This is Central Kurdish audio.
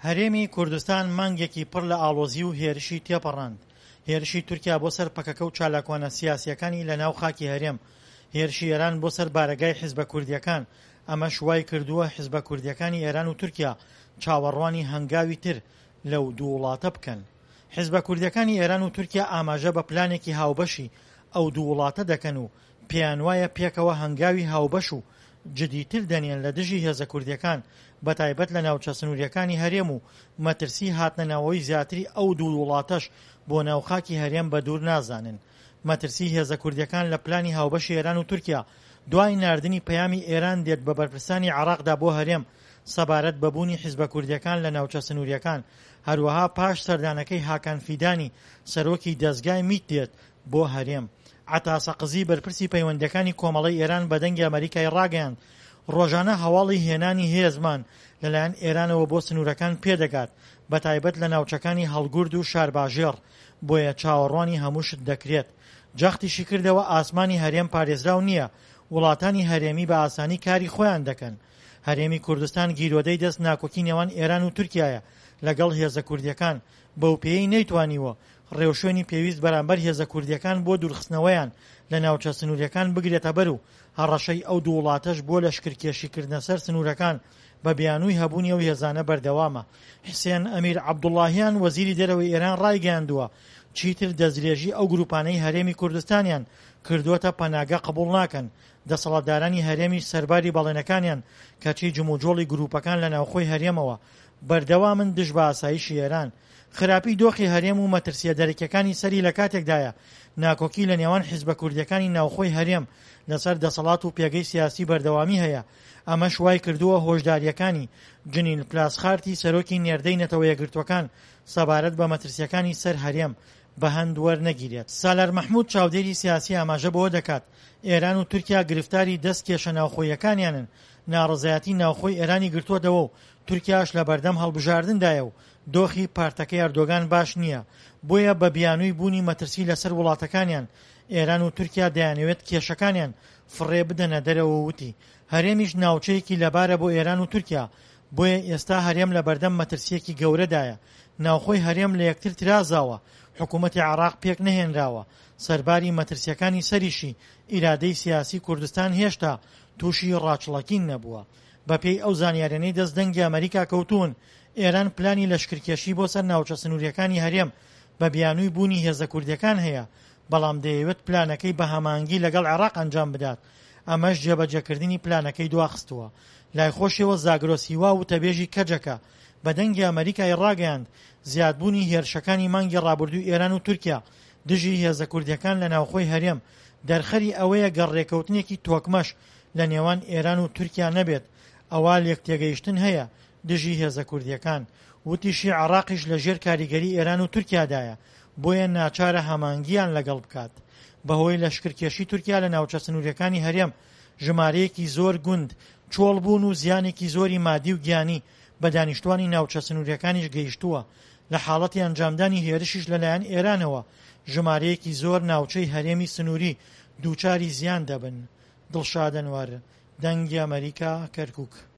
هەرێمی کوردستان مانگێکی پڕ لە ئاڵۆزی و هێرشی تێپەڕاند. هێرشی تورکیا بۆ سەر پەکەکە و چالاکوانە سیاسیەکانی لە ناو خاکی هەرێم، هێرشی ئێران بۆ سەر بارەگای حیزبە کوردیەکان. ئەمەش وای کردووە حیزبە کوردیەکانی ئێران و تورکیا چاوەڕوانی هەنگاوی تر لەو دوو وڵاتە بکەن. حیزبە کوردیەکانی ئێران و تورکیا ئاماژە بە پلانێکی هاوبەشی ئەو دوو وڵاتە دەکەن و پێیان وایە پێکەوە هەنگاوی هاوبەش و جدیتر دەنێن لە دژی هێزە کوردیەکان، بەتایبەت لە ناوچە سنووریەکانی هەرێم و مەترسی هاتنەناوەی زیاتری ئەو دوو وڵاتەش بۆ ناوخاکی هەرێم بە دوور نازانن. مەترسی هێزە کوردیەکان لە پلانی هاوبەشی ئێران و تورکیا دوای ناردنی پەیامی ئێران دێت بە بەرپرسانی عێراقدا بۆ هەرێم سەبارەت بەبوونی حیزبە کوردیەکان لە ناوچە سنووریەکان، هەروەها پاش سەردانەکەی هاکان فیدانی سەرۆکی دەستگای میت دێت بۆ هەرێم. عەتاسە قزی بەرپرسی پەیوەندیەکانی کۆمەڵەی ئێران بە دەنگی ئەمریکای ڕاگەیاند ڕۆژانە هەواڵی هێنانی هێزمان لەلایەن ئێرانەوە بۆ سنوورەکان پێدەگات، بەتایبەت لە ناوچەکانی هەڵگورد و شارباژێر، بۆیە چاوەڕوانی هەمووشت دەکرێت. جەختیشی کردەوە ئاسمانی هەرێم پارێزراو نییە، وڵاتانی هەرێمی بە ئاسانی کاری خۆیان دەکەن. هەرێمی کوردستان گیرۆدەی دەست ناکۆکی نێوان ئێران و تورکیایە لەگەڵ هێزە کوردیەکان، بەو پێی نەیتوانیوە ڕێوشێنی پێویست بەرامبەر هێزە کوردیەکان بۆ دوورخستنەوەیان لە ناوچە سنوورەکان بگرێتە بەر و هەڕەشەی ئەو دوو وڵاتەش بۆ لەشکرکێشیکردنە سەر سنوورەکان بە بیانووی هەبوونی ئەو هێزانە بەردەوامە. حسێن ئەمیر عەبدوڵڵاهیان وەزیری دەرەوەی ئێران ڕایگەیاندووە چیتر دەستدرێژی ئەو گروپانەی هەرێمی کوردستانیان کردووەتە پەناگە قبوڵ ناکەن. دەسەڵاتدارانی هەرێمی سەرباری بەڵێنەکانیان کەچی جموجۆڵی گروپەکان لە ناوخۆی هەرێمەوە بەردەوامن دژ بە ئاسایشی ئێران. خراپی دۆخی هەرێم و مەترسیە دەرەکیەکانی سەری لە کاتێکدایە ناکۆکی لە نێوان حیزبە کوردیەکانی ناوخۆی هەرێم لەسەر دەسەڵات و پێگەی سیاسی بەردەوامی هەیە. ئەمەش وای کردووە هۆشداریەکانی جنین پلاسخارتی سەرۆکی نێردەی نەتەوە یەکگرتوەکان سەبارەت بە مەترسیەکانی سەر هەرێم بە هەند وەرنەگیرێت. سالار مەحموود چاودێری سیاسی ئاماژە بەوە دەکات ئێران و تورکیا گرفتاری دەست کێشە ناوخۆیەکانیانن، ناڕزایەتی ناوخۆی ئێرانی گرتووەتەوە و تورکیاش لە بەردەم هەڵبژاردندایە و دۆخی پارتەکەی ئەردۆگان باش نییە. بۆیە بە بیانووی بوونی مەترسی لەسەر وڵاتەکانیان ئێران و تورکیا دەیانەوێت کێشەکانیان فڕێ بدەنە دەرەوە. وتی هەرێمیش ناوچەیەکی لەبارە بۆ ئێران و تورکیا، بۆیە ئێستا هەرێم لە بەردەم مەترسیەکی گەورەدایە. ناوخۆی هەرێم لە یەکتر ترازاوە، حکوومەتی عێراق پێک نەهێنراوە، سەرباری مەترسیەکانی سەریشی ئیرادەی سیاسی کوردستان هێشتا تووشی ڕاچڵەکین نەبووە. بەپێی ئەو زانیاریانەی دەستدەنگی ئەمریکا کەوتون، ئێران پلانی لەشکرکێشی بۆ سەر ناوچە سنووریەکانی هەرێم بە بیانووی بوونی هێزە کوردیەکان هەیە، بەڵام دەیەوێت پلانەکەی بە هەمانگی لەگەڵ عێراق ئەنجام بدات. ئەمەش جێبەجێکردنی پلانەکەی دواخستووە. لای خۆشیەوە زاگرۆسیوا و تەبێژی کەجەکە بە دەنگی ئەمریکای ڕاگەیاند زیادبوونی هێرشەکانی مانگی ڕابردووی ئێران و تورکیا دژی هێزە کوردیەکان لە ناوخۆی هەرێم دەرخەری ئەوەیە گەڕێکەوتنێکی تۆکمەش لە نێوان ئێران و تورکیا نەبێت. ئەوە لێکتێگەیشتن هەیە دژی هێزە کوردیەکان. وتیشی عێراقیش لە ژێر کاریگەری ئێران و تورکیادایە، بۆیە ناچارە هەمانگیان لەگەڵ بکات. بەهۆی لەشکرکێشی تورکیا لە ناوچە سنووریەکانی هەرێم ژمارەیەکی زۆر گوند چۆڵ بوون و زیانێکی زۆری مادی و گیانی بە دانیشتوانی ناوچە سنووریەکانیش گەیشتووە. لە حاڵەتی ئەنجامدانی هێرشیش لەلایەن ئێرانەوە ژمارەیەکی زۆر ناوچەی هەرێمی سنووری دووچاری زیان دەبن. دڵشاد ئەنوەر، دەنگی ئەمریکا، کەرکووک.